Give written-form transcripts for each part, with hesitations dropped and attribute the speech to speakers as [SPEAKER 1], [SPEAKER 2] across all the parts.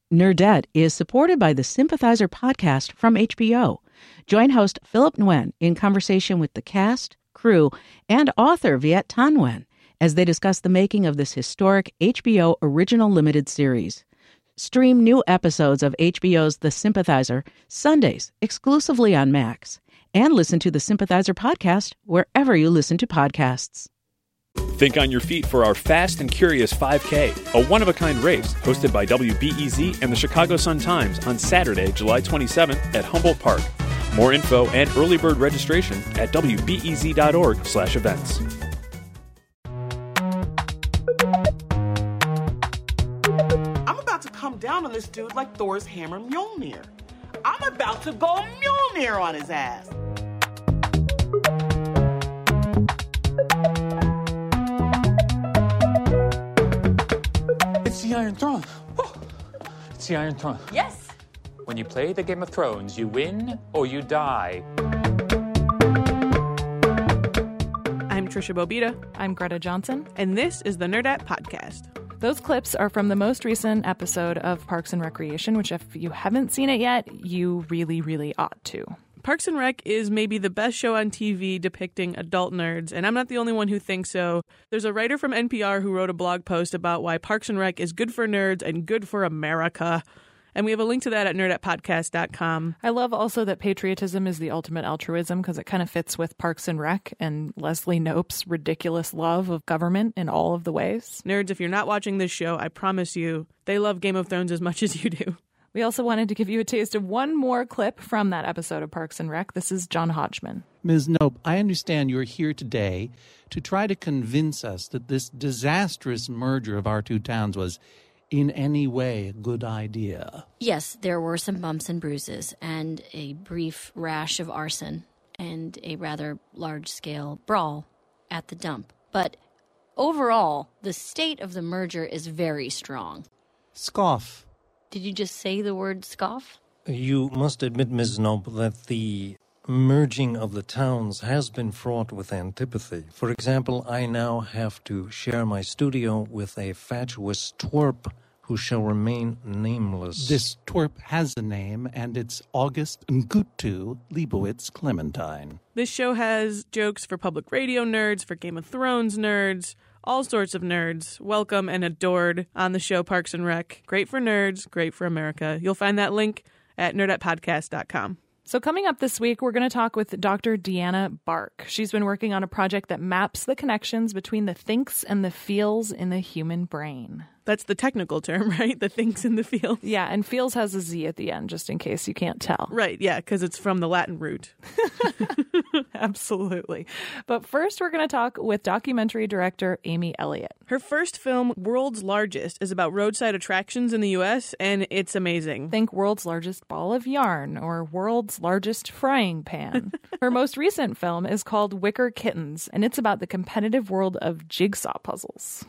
[SPEAKER 1] Nerdette is supported by the Sympathizer podcast from HBO. Join host Philip Nguyen in conversation with the cast, crew, and author Viet Thanh Nguyen as they discuss the making of this historic HBO original limited series. Stream new episodes of HBO's The Sympathizer Sundays exclusively on Max, and listen to the Sympathizer podcast wherever you listen to podcasts.
[SPEAKER 2] Think on your feet for our Fast and Curious 5K, a one-of-a-kind race hosted by WBEZ and the Chicago Sun-Times on Saturday, July 27th at Humboldt Park. More info and early bird registration at wbez.org/events.
[SPEAKER 3] I'm about to come down on this dude like Thor's hammer Mjolnir. I'm about to go Mjolnir on his ass.
[SPEAKER 4] It's the Iron Throne. Oh, it's the Iron Throne.
[SPEAKER 5] Yes.
[SPEAKER 4] When you play the Game of Thrones, you win or you die.
[SPEAKER 6] I'm Trisha Bobita.
[SPEAKER 5] I'm Greta Johnson.
[SPEAKER 6] And this is the Nerdette Podcast.
[SPEAKER 5] Those clips are from the most recent episode of Parks and Recreation, which if you haven't seen it yet, you really, really ought to.
[SPEAKER 6] Parks and Rec is maybe the best show on TV depicting adult nerds, and I'm not the only one who thinks so. There's a writer from NPR who wrote a blog post about why Parks and Rec is good for nerds and good for America. And we have a link to that at nerdettepodcast.com.
[SPEAKER 5] I love also that patriotism is the ultimate altruism because it kind of fits with Parks and Rec and Leslie Knope's ridiculous love of government in all of the ways.
[SPEAKER 6] Nerds, if you're not watching this show, I promise you, they love Game of Thrones as much as you do.
[SPEAKER 5] We also wanted to give you a taste of one more clip from that episode of Parks and Rec. This is John Hodgman.
[SPEAKER 7] Ms. Knope, I understand you're here today to try to convince us that this disastrous merger of our two towns was in any way a good idea.
[SPEAKER 8] Yes, there were some bumps and bruises and a brief rash of arson and a rather large-scale brawl at the dump. But overall, the state of the merger is very strong.
[SPEAKER 7] Scoff.
[SPEAKER 8] Did you just say the word scoff?
[SPEAKER 9] You must admit, Ms. Knope, that the merging of the towns has been fraught with antipathy. For example, I now have to share my studio with a fatuous twerp who shall remain nameless.
[SPEAKER 7] This twerp has a name, and it's August Ngutu Leibowitz Clementine.
[SPEAKER 6] This show has jokes for public radio nerds, for Game of Thrones nerds, all sorts of nerds. Welcome and adored on the show Parks and Rec. Great for nerds, great for America. You'll find that link at nerdettepodcast.com.
[SPEAKER 5] So coming up this week, we're going to talk with Dr. Deanna Bark. She's been working on a project that maps the connections between the thinks and the feels in the human brain.
[SPEAKER 6] That's the technical term, right? The thinks and the feels.
[SPEAKER 5] Yeah, and feels has a Z at the end, just in case you can't tell.
[SPEAKER 6] Right, yeah, because it's from the Latin root.
[SPEAKER 5] Absolutely. But first, we're going to talk with documentary director Amy Elliott.
[SPEAKER 6] Her first film, World's Largest, is about roadside attractions in the U.S., and it's amazing.
[SPEAKER 5] Think World's Largest Ball of Yarn or World's Largest Frying Pan. Her most recent film is called Wicker Kittens, and it's about the competitive world of jigsaw puzzles.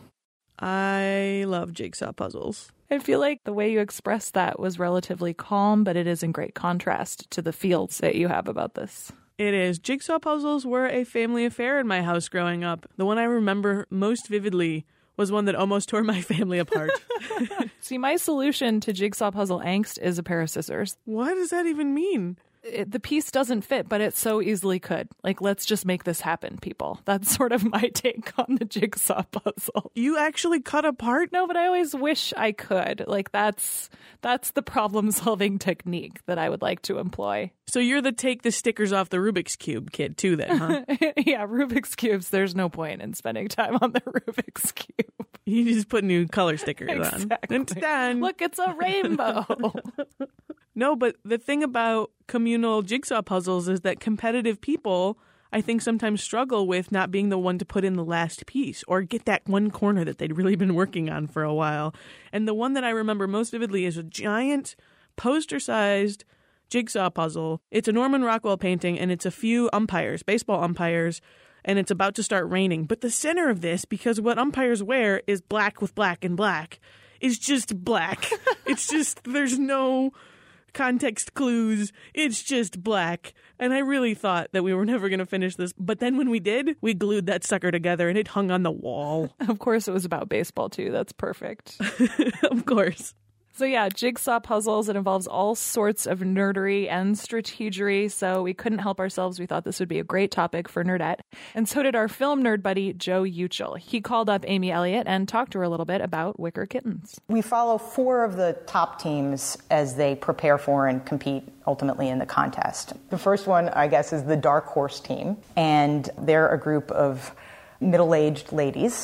[SPEAKER 6] I love jigsaw puzzles.
[SPEAKER 5] I feel like the way you expressed that was relatively calm, but it is in great contrast to the feels that you have about this.
[SPEAKER 6] It is. Jigsaw puzzles were a family affair in my house growing up. The one I remember most vividly was one that almost tore my family apart.
[SPEAKER 5] See, my solution to jigsaw puzzle angst is a pair of scissors.
[SPEAKER 6] What does that even mean?
[SPEAKER 5] The piece doesn't fit, but it so easily could. Like, let's just make this happen, people. That's sort of my take on the jigsaw puzzle.
[SPEAKER 6] You actually cut apart?
[SPEAKER 5] No, but I always wish I could. Like, that's the problem-solving technique that I would like to employ.
[SPEAKER 6] So you're the take the stickers off the Rubik's Cube kid, too, then, huh?
[SPEAKER 5] Yeah, Rubik's Cubes, there's no point in spending time on the Rubik's Cube.
[SPEAKER 6] You just put new color stickers
[SPEAKER 5] Exactly.
[SPEAKER 6] on. It's done.
[SPEAKER 5] Look, it's a rainbow.
[SPEAKER 6] No, but the thing about communal jigsaw puzzles is that competitive people, I think, sometimes struggle with not being the one to put in the last piece or get that one corner that they'd really been working on for a while. And the one that I remember most vividly is a giant poster-sized jigsaw puzzle. It's a Norman Rockwell painting, and it's a few umpires, baseball umpires, and it's about to start raining. But the center of this, because what umpires wear is black with black and black, is just black. It's just, there's no context clues. It's just black. And I really thought that we were never going to finish this. But then when we did, we glued that sucker together and it hung on the wall.
[SPEAKER 5] Of course, it was about baseball, too. That's perfect.
[SPEAKER 6] Of course.
[SPEAKER 5] So yeah, jigsaw puzzles. It involves all sorts of nerdery and strategery, so we couldn't help ourselves. We thought this would be a great topic for Nerdette. And so did our film nerd buddy, Joe Uchel. He called up Amy Elliott and talked to her a little bit about Wicker Kittens.
[SPEAKER 10] We follow 4 of the top teams as they prepare for and compete ultimately in the contest. The first one, I guess, is the Dark Horse team, and they're a group of middle-aged ladies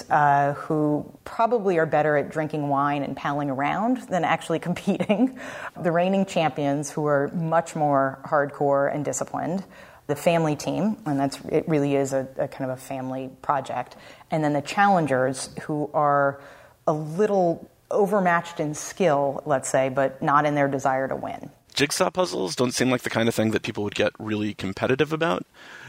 [SPEAKER 10] who probably are better at drinking wine and palling around than actually competing. The reigning champions, who are much more hardcore and disciplined. The family team, and it really is a kind of a family project. And then the challengers, who are a little overmatched in skill, let's say, but not in their desire to win.
[SPEAKER 11] Jigsaw puzzles don't seem like the kind of thing that people would get really competitive about,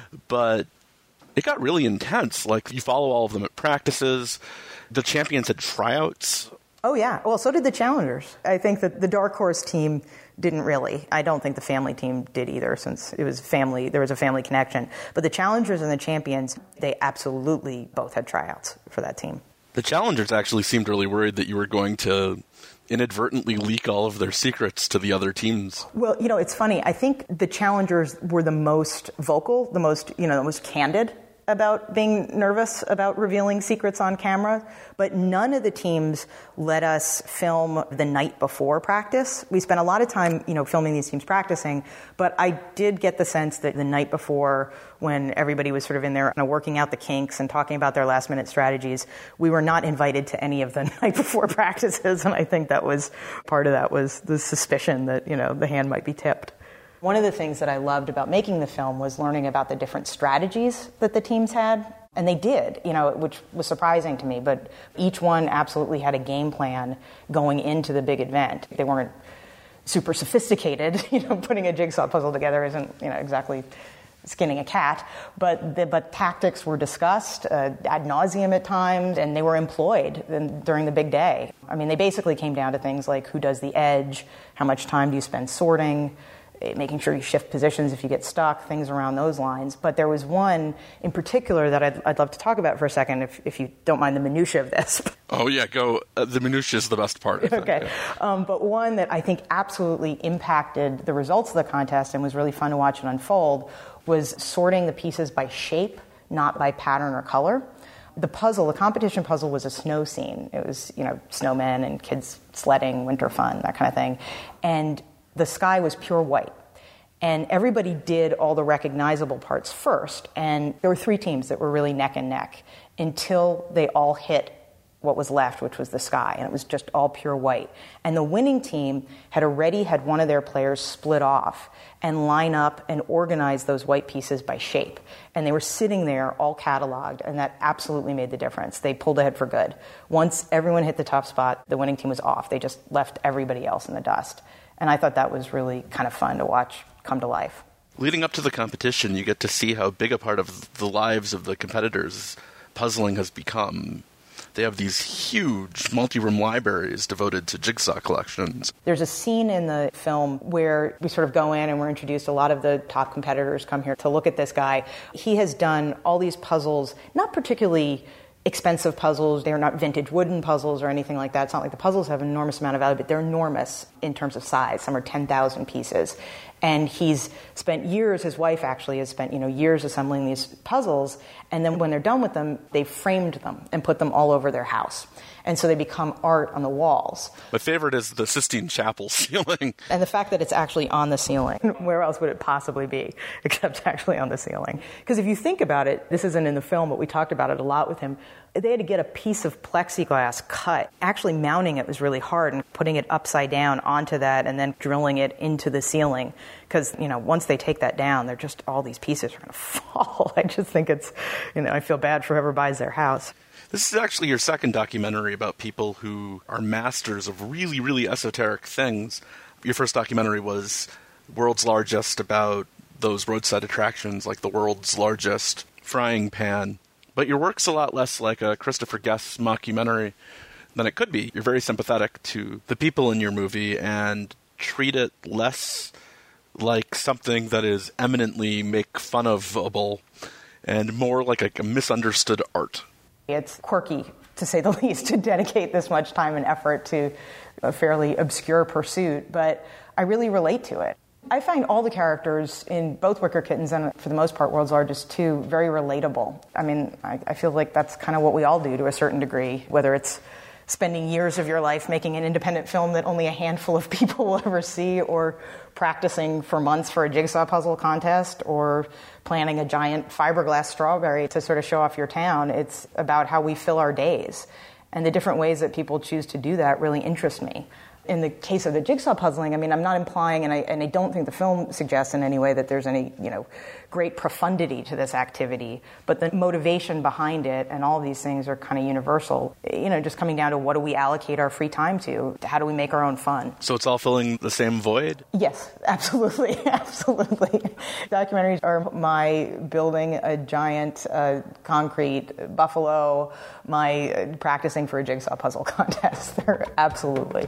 [SPEAKER 11] but it got really intense. Like, you follow all of them at practices. The champions had tryouts.
[SPEAKER 10] Oh, yeah. Well, so did the challengers. I think that the Dark Horse team didn't really. I don't think the family team did either, since it was family. There was a family connection. But the challengers and the champions, they absolutely both had tryouts for that team.
[SPEAKER 11] The challengers actually seemed really worried that you were going to inadvertently leak all of their secrets to the other teams.
[SPEAKER 10] Well, it's funny. I think the challengers were the most vocal, the most candid about being nervous about revealing secrets on camera, but none of the teams let us film the night before practice. We spent a lot of time, filming these teams practicing, but I did get the sense that the night before, when everybody was sort of in there working out the kinks and talking about their last-minute strategies, we were not invited to any of the night before practices, and I think that was part of that was the suspicion that, the hand might be tipped. One of the things that I loved about making the film was learning about the different strategies that the teams had. And they did, which was surprising to me. But each one absolutely had a game plan going into the big event. They weren't super sophisticated. Putting a jigsaw puzzle together isn't, exactly skinning a cat. But tactics were discussed ad nauseum at times, and they were employed during the big day. I mean, they basically came down to things like who does the edge, how much time do you spend sorting, making sure you shift positions if you get stuck, things around those lines. But there was one in particular that I'd love to talk about for a second, if you don't mind the minutiae of this.
[SPEAKER 11] Oh, yeah, go. The minutiae is the best part, I think.
[SPEAKER 10] Okay. Yeah. But one that I think absolutely impacted the results of the contest and was really fun to watch it unfold was sorting the pieces by shape, not by pattern or color. The competition puzzle was a snow scene. It was, snowmen and kids sledding, winter fun, that kind of thing. And the sky was pure white. And everybody did all the recognizable parts first. And there were 3 teams that were really neck and neck until they all hit what was left, which was the sky. And it was just all pure white. And the winning team had already had one of their players split off and line up and organize those white pieces by shape. And they were sitting there all cataloged, and that absolutely made the difference. They pulled ahead for good. Once everyone hit the top spot, the winning team was off. They just left everybody else in the dust. And I thought that was really kind of fun to watch come to life.
[SPEAKER 11] Leading up to the competition, you get to see how big a part of the lives of the competitors puzzling has become. They have these huge multi-room libraries devoted to jigsaw collections.
[SPEAKER 10] There's a scene in the film where we sort of go in and we're introduced. A lot of the top competitors come here to look at this guy. He has done all these puzzles, not particularly expensive puzzles. They're not vintage wooden puzzles or anything like that. It's not like the puzzles have an enormous amount of value, but they're enormous in terms of size. Some are 10,000 pieces. And he's spent years, his wife actually has spent, years assembling these puzzles. And then when they're done with them, they've framed them and put them all over their house. And so they become art on the walls.
[SPEAKER 11] My favorite is the Sistine Chapel ceiling.
[SPEAKER 10] And the fact that it's actually on the ceiling. Where else would it possibly be except actually on the ceiling? Because if you think about it, this isn't in the film, but we talked about it a lot with him. They had to get a piece of plexiglass cut. Actually mounting it was really hard and putting it upside down onto that and then drilling it into the ceiling. Because, once they take that down, they're just, all these pieces are going to fall. I just think it's, I feel bad for whoever buys their house.
[SPEAKER 11] This is actually your second documentary about people who are masters of really, really esoteric things. Your first documentary was World's Largest, about those roadside attractions, like the world's largest frying pan. But your work's a lot less like a Christopher Guest mockumentary than it could be. You're very sympathetic to the people in your movie and treat it less like something that is eminently make-fun-of-able and more like a misunderstood art.
[SPEAKER 10] It's quirky to say the least, to dedicate this much time and effort to a fairly obscure pursuit, but I really relate to it. I find all the characters in both Wicker Kittens and, for the most part, World's Largest 2 very relatable. I mean, I feel like that's kind of what we all do to a certain degree, whether it's spending years of your life making an independent film that only a handful of people will ever see, or practicing for months for a jigsaw puzzle contest, or planning a giant fiberglass strawberry to sort of show off your town. It's about how we fill our days. And the different ways that people choose to do that really interest me. In the case of the jigsaw puzzling, I mean, I'm not implying, and I don't think the film suggests in any way that there's any, great profundity to this activity, but the motivation behind it and all these things are kind of universal. Just coming down to what do we allocate our free time to? How do we make our own fun?
[SPEAKER 11] So it's all filling the same void?
[SPEAKER 10] Yes, absolutely, absolutely. Documentaries are my building a giant concrete buffalo, my practicing for a jigsaw puzzle contest. They're absolutely.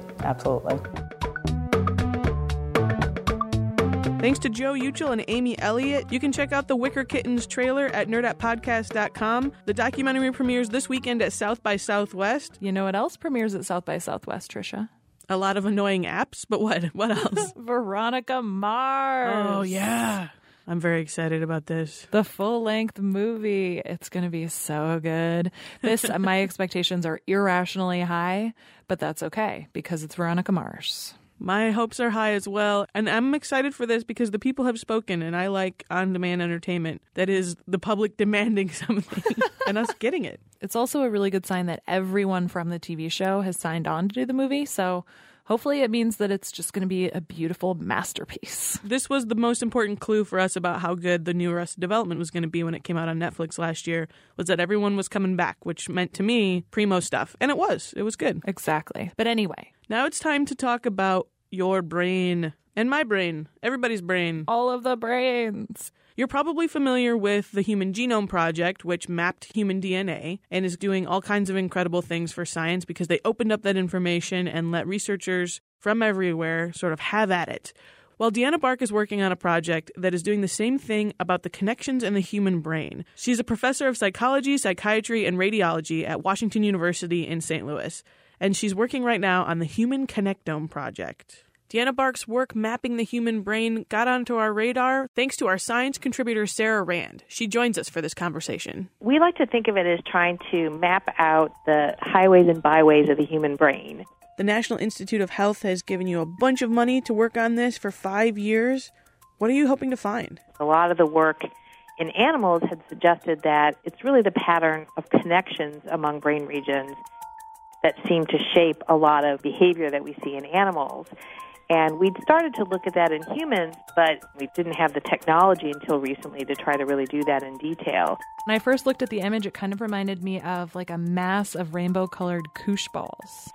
[SPEAKER 6] Thanks to Joe Uchill and Amy Elliott. You can check out the Wicker Kittens trailer at nerdatpodcast.com. The documentary premieres this weekend at South by Southwest.
[SPEAKER 5] You know what else premieres at South by Southwest, Trisha?
[SPEAKER 6] A lot of annoying apps, but what? What else?
[SPEAKER 5] Veronica Mars.
[SPEAKER 6] Oh, yeah. I'm very excited about this.
[SPEAKER 5] The full-length movie. It's going to be so good. My expectations are irrationally high, but that's okay because it's Veronica Mars.
[SPEAKER 6] My hopes are high as well, and I'm excited for this because the people have spoken, and I like on-demand entertainment. That is the public demanding something and us getting it.
[SPEAKER 5] It's also a really good sign that everyone from the TV show has signed on to do the movie, so hopefully it means that it's just going to be a beautiful masterpiece.
[SPEAKER 6] This was the most important clue for us about how good the new Arrested Development was going to be when it came out on Netflix last year, was that everyone was coming back, which meant to me primo stuff. And it was. It was good.
[SPEAKER 5] Exactly. But anyway.
[SPEAKER 6] Now it's time to talk about your brain and my brain, everybody's brain.
[SPEAKER 5] All of the brains.
[SPEAKER 6] You're probably familiar with the Human Genome Project, which mapped human DNA and is doing all kinds of incredible things for science because they opened up that information and let researchers from everywhere sort of have at it. Well, Deanna Bark is working on a project that is doing the same thing about the connections in the human brain. She's a professor of psychology, psychiatry, and radiology at Washington University in St. Louis, and she's working right now on the Human Connectome Project. Deanna Bark's work mapping the human brain got onto our radar thanks to our science contributor, Sarah Rand. She joins us for this conversation.
[SPEAKER 12] We like to think of it as trying to map out the highways and byways of the human brain.
[SPEAKER 6] The National Institute of Health has given you a bunch of money to work on this for 5 years. What are you hoping to find?
[SPEAKER 12] A lot of the work in animals had suggested that it's really the pattern of connections among brain regions that seem to shape a lot of behavior that we see in animals. And we'd started to look at that in humans, but we didn't have the technology until recently to try to really do that in detail.
[SPEAKER 5] When I first looked at the image, it kind of reminded me of like a mass of rainbow-colored koosh balls.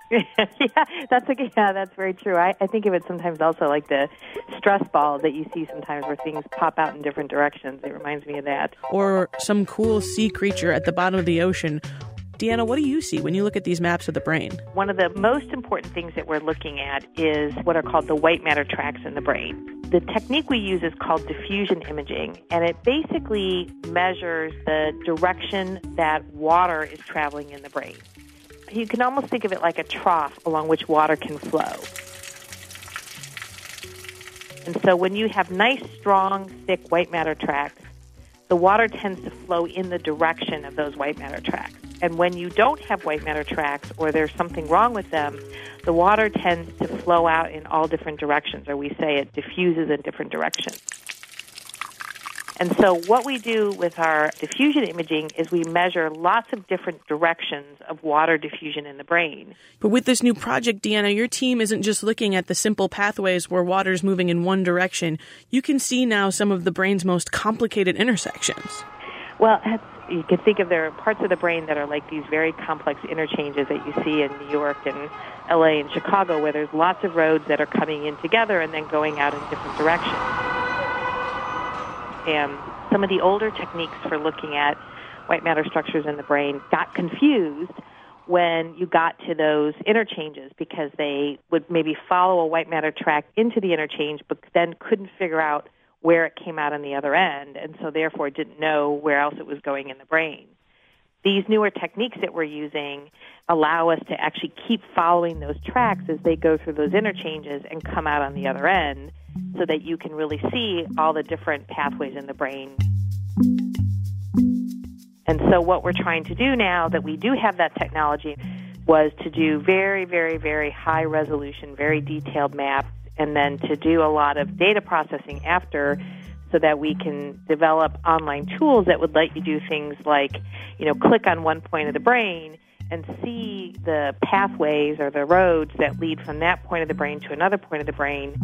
[SPEAKER 12] That's very true. I think of it sometimes also like the stress ball that you see sometimes where things pop out in different directions. It reminds me of that.
[SPEAKER 6] Or some cool sea creature at the bottom of the ocean. Deanna, what do you see when you look at these maps of the brain?
[SPEAKER 12] One of the most important things that we're looking at is what are called the white matter tracts in the brain. The technique we use is called diffusion imaging, and it basically measures the direction that water is traveling in the brain. You can almost think of it like a trough along which water can flow. And so when you have nice, strong, thick white matter tracts, the water tends to flow in the direction of those white matter tracts. And when you don't have white matter tracts or there's something wrong with them, the water tends to flow out in all different directions, or we say it diffuses in different directions. And so what we do with our diffusion imaging is we measure lots of different directions of water diffusion in the brain.
[SPEAKER 6] But with this new project, Deanna, your team isn't just looking at the simple pathways where water's moving in one direction. You can see now some of the brain's most complicated intersections.
[SPEAKER 12] Well, you can think of there are parts of the brain that are like these very complex interchanges that you see in New York and LA and Chicago, where there's lots of roads that are coming in together and then going out in different directions. And some of the older techniques for looking at white matter structures in the brain got confused when you got to those interchanges because they would maybe follow a white matter tract into the interchange but then couldn't figure out where it came out on the other end, and so therefore didn't know where else it was going in the brain. these newer techniques that we're using allow us to actually keep following those tracks as they go through those interchanges and come out on the other end so that you can really see all the different pathways in the brain. And so what we're trying to do now that we do have that technology was to do very, very, very high resolution, very detailed maps, and then to do a lot of data processing after so that we can develop online tools that would let you do things like, click on one point of the brain and see the pathways or the roads that lead from that point of the brain to another point of the brain.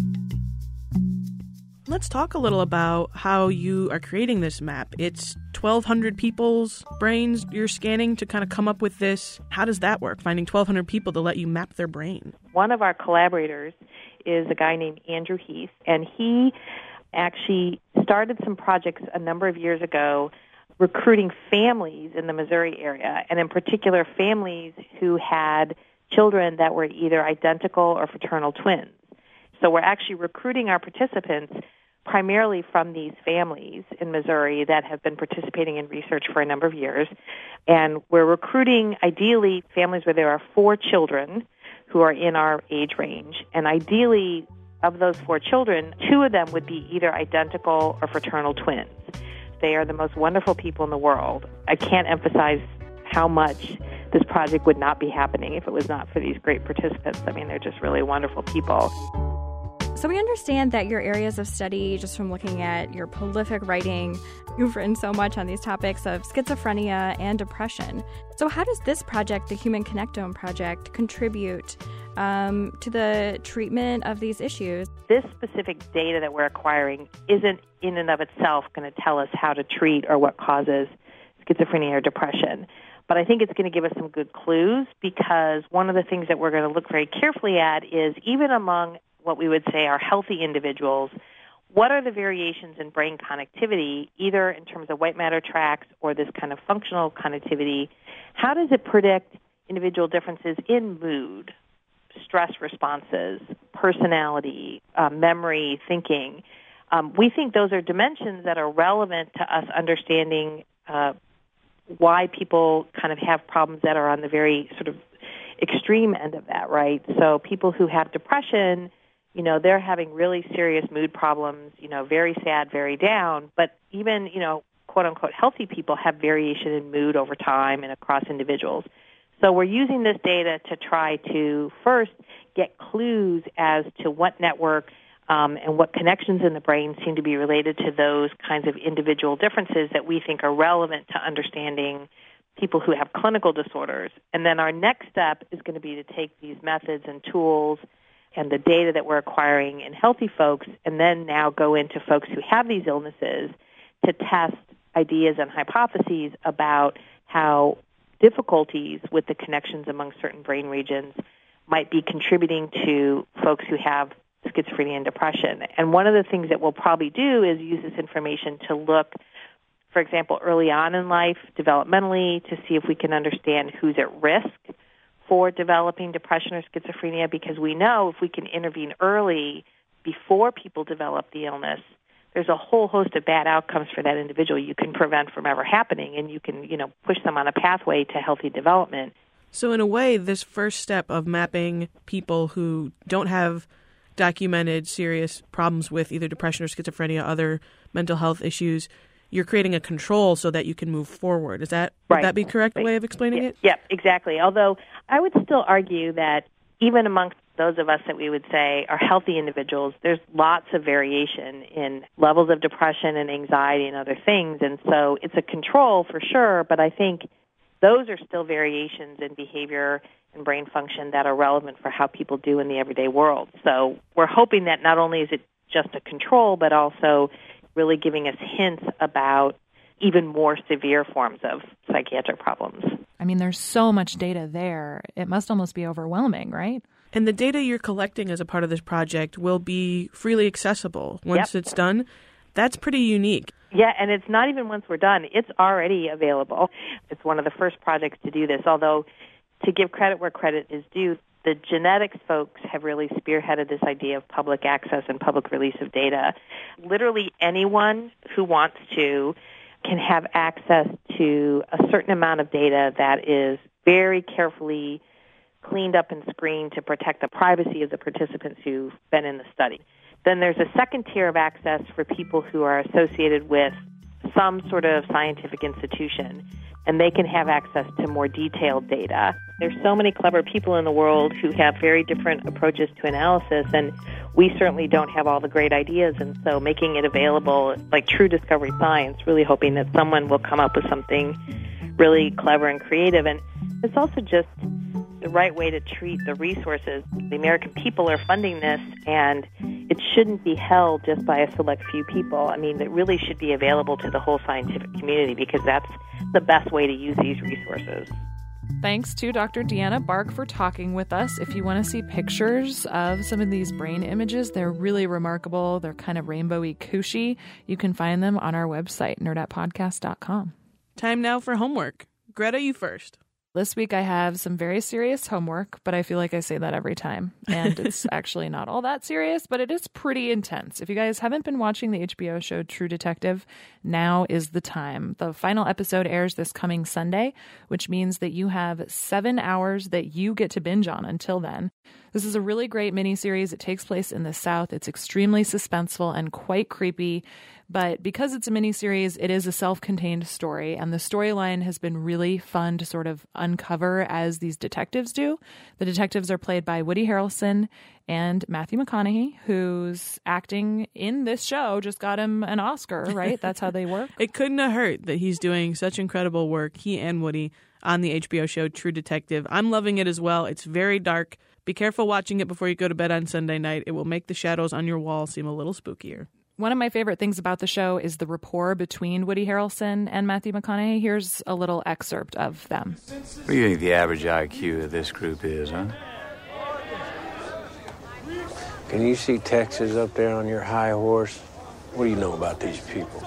[SPEAKER 6] Let's talk a little about how you are creating this map. It's 1,200 people's brains you're scanning to kind of come up with this. How does that work, finding 1,200 people to let you map their brain?
[SPEAKER 12] One of our collaborators is a guy named Andrew Heath, and he actually started some projects a number of years ago recruiting families in the Missouri area, and in particular families who had children that were either identical or fraternal twins. So we're actually recruiting our participants primarily from these families in Missouri that have been participating in research for a number of years. And we're recruiting, ideally, families where there are 4 children who are in our age range. And ideally, of those 4 children, 2 of them would be either identical or fraternal twins. They are the most wonderful people in the world. I can't emphasize how much this project would not be happening if it was not for these great participants. I mean, they're just really wonderful people.
[SPEAKER 13] So we understand that your areas of study, just from looking at your prolific writing, you've written so much on these topics of schizophrenia and depression. So how does this project, the Human Connectome Project, contribute to the treatment of these issues?
[SPEAKER 12] This specific data that we're acquiring isn't in and of itself going to tell us how to treat or what causes schizophrenia or depression. But I think it's going to give us some good clues, because one of the things that we're going to look very carefully at is, even among what we would say are healthy individuals, what are the variations in brain connectivity, either in terms of white matter tracts or this kind of functional connectivity? How does it predict individual differences in mood, stress responses, personality, memory, thinking? We think those are dimensions that are relevant to us understanding why people kind of have problems that are on the very sort of extreme end of that, right? So people who have depression, they're having really serious mood problems, very sad, very down. But even, quote-unquote healthy people have variation in mood over time and across individuals. So we're using this data to try to first get clues as to what network and what connections in the brain seem to be related to those kinds of individual differences that we think are relevant to understanding people who have clinical disorders. And then our next step is going to be to take these methods and tools and the data that we're acquiring in healthy folks, and then now go into folks who have these illnesses to test ideas and hypotheses about how difficulties with the connections among certain brain regions might be contributing to folks who have schizophrenia and depression. And one of the things that we'll probably do is use this information to look, for example, early on in life, developmentally, to see if we can understand who's at risk for developing depression or schizophrenia, because we know if we can intervene early before people develop the illness, there's a whole host of bad outcomes for that individual you can prevent from ever happening, and you can, push them on a pathway to healthy development.
[SPEAKER 6] So in a way, this first step of mapping people who don't have documented serious problems with either depression or schizophrenia, other mental health issues, you're creating a control so that you can move forward. Would that be correct way of explaining it?
[SPEAKER 12] Yep, exactly. Although I would still argue that even amongst those of us that we would say are healthy individuals, there's lots of variation in levels of depression and anxiety and other things. And so it's a control for sure, but I think those are still variations in behavior and brain function that are relevant for how people do in the everyday world. So we're hoping that not only is it just a control, but also really giving us hints about even more severe forms of psychiatric problems.
[SPEAKER 5] I mean, there's so much data there. It must almost be overwhelming, right?
[SPEAKER 6] And the data you're collecting as a part of this project will be freely accessible once it's done. That's pretty unique.
[SPEAKER 12] Yeah, and it's not even once we're done. It's already available. It's one of the first projects to do this, although to give credit where credit is due, the genetics folks have really spearheaded this idea of public access and public release of data. Literally anyone who wants to can have access to a certain amount of data that is very carefully cleaned up and screened to protect the privacy of the participants who've been in the study. Then there's a second tier of access for people who are associated with some sort of scientific institution, and they can have access to more detailed data. There's so many clever people in the world who have very different approaches to analysis, and we certainly don't have all the great ideas, and so making it available like true discovery science, really hoping that someone will come up with something really clever and creative. And it's also just the right way to treat the resources. The American people are funding this, and it shouldn't be held just by a select few people. I mean, it really should be available to the whole scientific community because that's the best way to use these resources.
[SPEAKER 5] Thanks to Dr. Deanna Bark for talking with us. If you want to see pictures of some of these brain images, they're really remarkable. They're kind of rainbowy, cushy. You can find them on our website, nerdatpodcast.com.
[SPEAKER 6] Time now for homework. Greta, you first.
[SPEAKER 5] This week I have some very serious homework, but I feel like I say that every time. And it's actually not all that serious, but it is pretty intense. If you guys haven't been watching the HBO show True Detective, now is the time. The final episode airs this coming Sunday, which means that you have 7 hours that you get to binge on until then. This is a really great miniseries. It takes place in the South. It's extremely suspenseful and quite creepy. But because it's a miniseries, it is a self-contained story, and the storyline has been really fun to sort of uncover as these detectives do. The detectives are played by Woody Harrelson and Matthew McConaughey, whose acting in this show just got him an Oscar, right? That's how they work.
[SPEAKER 6] It couldn't have hurt that he's doing such incredible work, he and Woody, on the HBO show True Detective. I'm loving it as well. It's very dark. Be careful watching it before you go to bed on Sunday night. It will make the shadows on your wall seem a little spookier.
[SPEAKER 5] One of my favorite things about the show is the rapport between Woody Harrelson and Matthew McConaughey. Here's a little excerpt of them.
[SPEAKER 14] What do you think the average IQ of this group is, huh?
[SPEAKER 15] Can you see Texas up there on your high horse? What do you know about these people?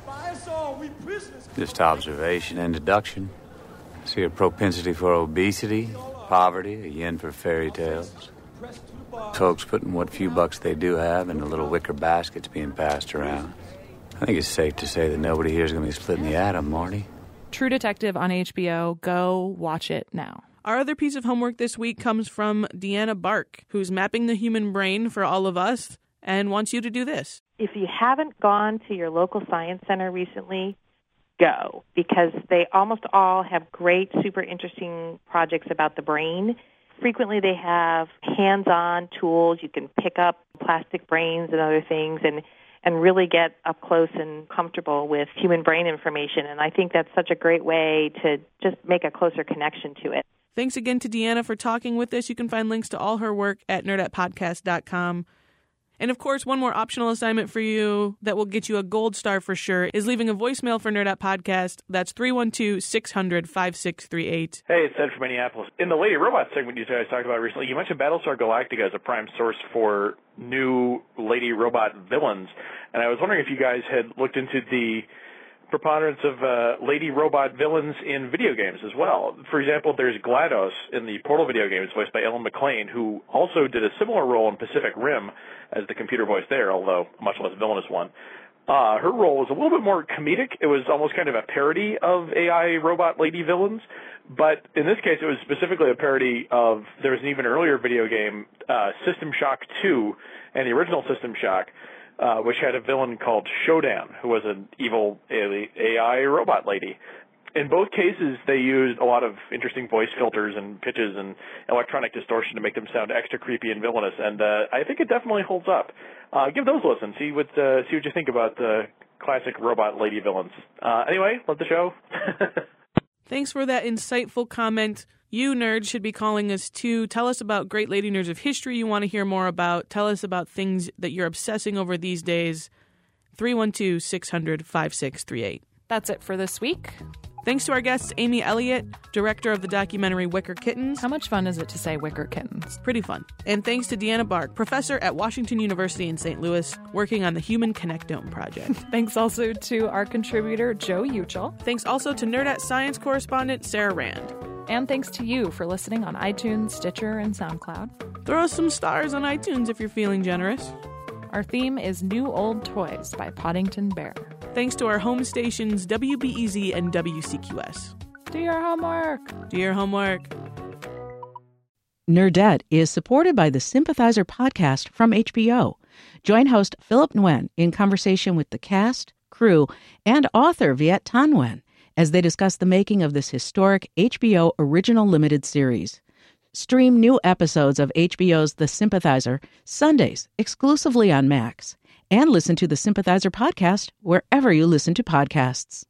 [SPEAKER 14] Just observation and deduction. See a propensity for obesity, poverty, a yen for fairy tales. Folks putting what few bucks they do have into little wicker baskets being passed around. I think it's safe to say that nobody here is going to be splitting the atom, Marty.
[SPEAKER 5] True Detective on HBO. Go watch it now.
[SPEAKER 6] Our other piece of homework this week comes from Deanna Bark, who's mapping the human brain for all of us and wants you to do this.
[SPEAKER 12] If you haven't gone to your local science center recently, go, because they almost all have great, super interesting projects about the brain. Frequently they have hands-on tools. You can pick up plastic brains and other things and really get up close and comfortable with human brain information. And I think that's such a great way to just make a closer connection to it.
[SPEAKER 6] Thanks again to Deanna for talking with us. You can find links to all her work at nerdatpodcast.com. And, of course, one more optional assignment for you that will get you a gold star for sure is leaving a voicemail for Nerd Out Podcast. That's 312-600-5638.
[SPEAKER 16] Hey, it's Ed from Minneapolis. In the Lady Robot segment you guys talked about recently, you mentioned Battlestar Galactica as a prime source for new Lady Robot villains. And I was wondering if you guys had looked into the preponderance of Lady Robot villains in video games as well. For example, there's GLaDOS in the Portal video games, voiced by Ellen McLean, who also did a similar role in Pacific Rim as the computer voice there, although a much less villainous one. Her role was a little bit more comedic. It was almost kind of a parody of AI robot lady villains, but in this case it was specifically a parody of, there was an even earlier video game, System Shock 2, and the original System Shock, which had a villain called Shodan, who was an evil AI robot lady. In both cases, they used a lot of interesting voice filters and pitches and electronic distortion to make them sound extra creepy and villainous, and I think it definitely holds up. Give those a listen. See what you think about the classic robot lady villains. Anyway, love the show.
[SPEAKER 6] Thanks for that insightful comment. You nerds should be calling us too. Tell us about great lady nerds of history you want to hear more about. Tell us about things that you're obsessing over these days. 312-600-5638.
[SPEAKER 5] That's it for this week.
[SPEAKER 6] Thanks to our guests, Amy Elliott, director of the documentary Wicker Kittens.
[SPEAKER 5] How much fun is it to say Wicker Kittens?
[SPEAKER 6] Pretty fun. And thanks to Deanna Bark, professor at Washington University in St. Louis, working on the Human Connectome Project.
[SPEAKER 5] Thanks also to our contributor, Joe Uchel.
[SPEAKER 6] Thanks also to Nerdette science correspondent, Sarah Rand.
[SPEAKER 5] And thanks to you for listening on iTunes, Stitcher, and SoundCloud.
[SPEAKER 6] Throw us some stars on iTunes if you're feeling generous.
[SPEAKER 5] Our theme is New Old Toys by Poddington Bear.
[SPEAKER 6] Thanks to our home stations WBEZ and WCQS.
[SPEAKER 5] Do your homework.
[SPEAKER 6] Do your homework.
[SPEAKER 1] Nerdette is supported by the Sympathizer podcast from HBO. Join host Philip Nguyen in conversation with the cast, crew, and author Viet Thanh Nguyen as they discuss the making of this historic HBO original limited series. Stream new episodes of HBO's The Sympathizer Sundays exclusively on Max, and listen to the Sympathizer podcast wherever you listen to podcasts.